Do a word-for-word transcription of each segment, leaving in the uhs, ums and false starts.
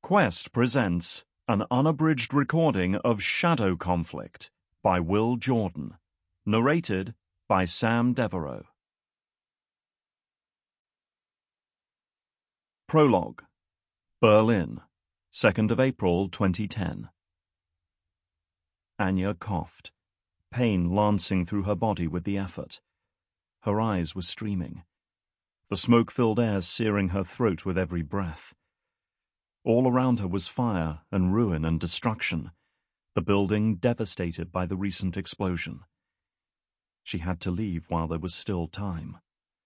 Quest presents an unabridged recording of Shadow Conflict by Will Jordan, narrated by Sam Devereaux. Prologue. Berlin, second of April twenty ten. Anya coughed, pain lancing through her body with the effort. Her eyes were streaming, the smoke-filled air searing her throat with every breath. All around her was fire and ruin and destruction, the building devastated by the recent explosion. She had to leave while there was still time.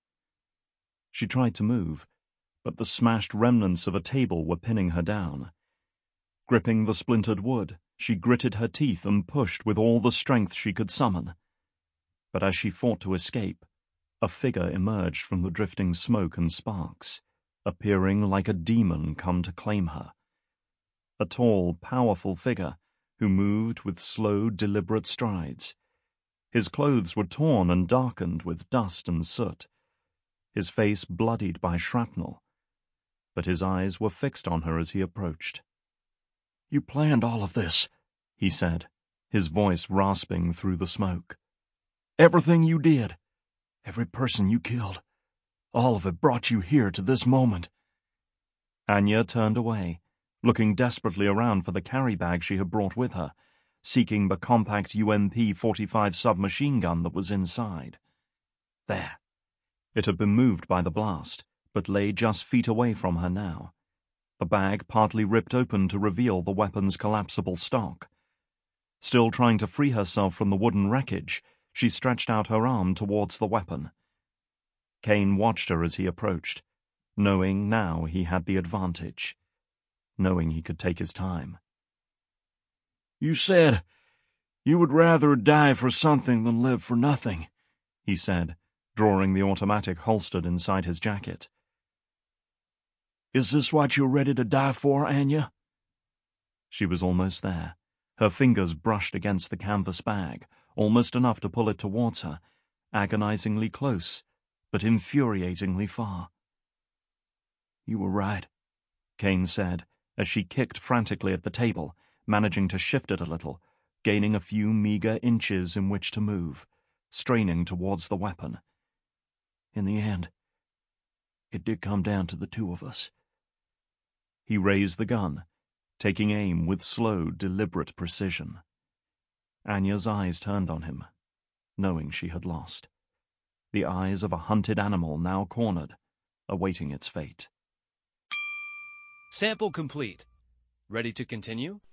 She tried to move, but the smashed remnants of a table were pinning her down. Gripping the splintered wood, she gritted her teeth and pushed with all the strength she could summon. But as she fought to escape, a figure emerged from the drifting smoke and sparks, appearing like a demon come to claim her. A tall, powerful figure who moved with slow, deliberate strides. His clothes were torn and darkened with dust and soot, his face bloodied by shrapnel, but his eyes were fixed on her as he approached. "You planned all of this," he said, his voice rasping through the smoke. "Everything you did, every person you killed, all of it brought you here to this moment." Anya turned away, looking desperately around for the carry bag she had brought with her, seeking the compact U M P forty-five submachine gun that was inside. There. It had been moved by the blast, but lay just feet away from her now, the bag partly ripped open to reveal the weapon's collapsible stock. Still trying to free herself from the wooden wreckage, she stretched out her arm towards the weapon. Kane watched her as he approached, knowing now he had the advantage, knowing he could take his time. "You said you would rather die for something than live for nothing," he said, drawing the automatic holstered inside his jacket. "Is this what you're ready to die for, Anya?" She was almost there. Her fingers brushed against the canvas bag, almost enough to pull it towards her, agonizingly close, but infuriatingly far. "You were right," Kane said, as she kicked frantically at the table, managing to shift it a little, gaining a few meager inches in which to move, straining towards the weapon. "In the end, it did come down to the two of us." He raised the gun, taking aim with slow, deliberate precision. Anya's eyes turned on him, knowing she had lost. The eyes of a hunted animal now cornered, awaiting its fate. Sample complete. Ready to continue?